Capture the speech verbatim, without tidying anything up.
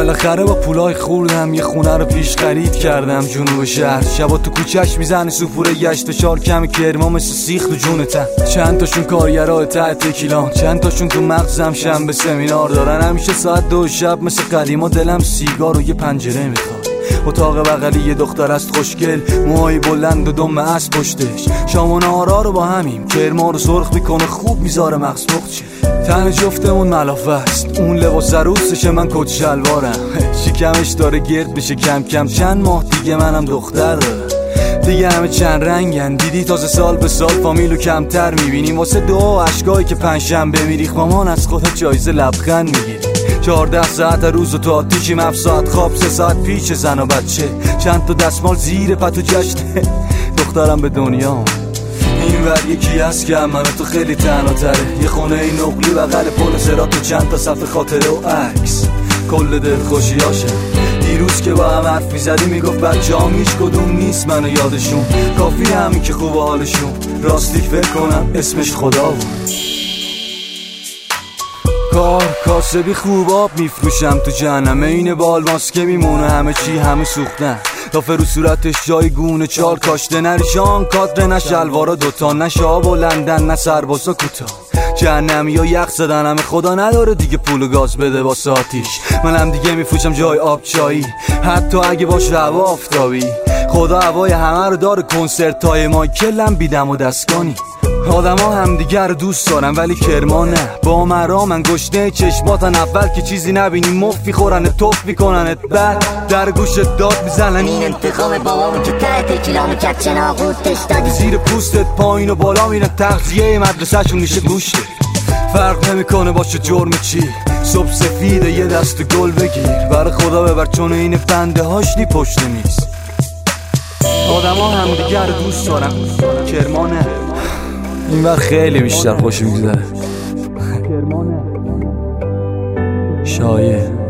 بالاخره با پولای خوردم یه خونه رو پیش خرید کردم جنوب شهر. شبا تو کوچه‌اش میزنه سوپوره گشت فشار کمی کرما مثل سیخ تو جونتم. چند تاشون کارگرای ته تکیلان، چند تاشون تو مغزم شنبه سمینار دارن. همیشه ساعت دو شب مثل قدیما دلم سیگار و یه پنجره میخواد. اتاق بغلی یه دختر است خوشگل، موهای بلند و دم اسب پشتش. شام و نهارا رو با همیم، کرما رو سرخ میکنه خوب میذاره مغز بخچه. تن جفتمون ملافه است، اون لباس عروسشه من کت شلوارم. شکمش داره گرد میشه کم کم، چند ماه دیگه منم دختر دارم. دیگه همه چند رنگن، دیدی تازه سال به سال فامیلو کمتر میبینیم. واسه دعا و عشقایی که پنجشنبه میریخ مامان از خودت جایزه لبخند میگیری. چهارده ساعت روز و تو آتیشیم، هفت ساعت خواب، سه ساعت پیچ زن و بچه. چند تا دستمال زیر پتو جشنه دخترم به دنیا. این ور یکی هست که منو تو خیلی تنها تره، یه خونه ای نقلی بغل پل صراط و چند تا صفحه خاطره و عکس. کل دل خوشیاشه دیروز که با هم حرف میزدی میگفت بچه‌هام هیچ کدوم نیست منو یادشون. کافی همین که خوب حالشون، راستی فکر کنم اسمش خدا بود. کار کاسبی خوب آب میفروشم تو جهنمه، این بال ماسکه میمونه همه چی همه سوختن. تا فرو صورتش جای گونه چال کاشته، نریشان کادر نه شلوارا دوتا، نه شاب و لندن نه سربازا کوتا. جهنمی ها یخ زدن همه، خدا نداره دیگه پول و گاز بده با ساتیش. منم دیگه میفروشم جای آب چایی، حتی اگه باش هوا آفتابی. خدا هوای همه رو داره، کنسرت های مایکلم بیدم و دستگانی. آدم ها هم دیگر رو دوست دارن ولی کرما نه. با مرا من گشنه چشماتن، اول که چیزی نبینی مفت میخورن توف میکننت، بعد در گوشت داد میزنن این انتقام بابامون که ته تکیلامو کرد چناغوتش دادی. زیر پوستت پایین و بالا میرن، تغذیه مدرسهشون میشه گوشت. فرق نمیکنه باشه جرم چی، صبح سفیده یه دست گل بگیر. برای خدا ببر چون این فنده هاش نی پشت میز. آدم ها هم دیگر رو دوست دارن، کرما نه. این وقت خیلی بیشتر خوش میگذره. شایع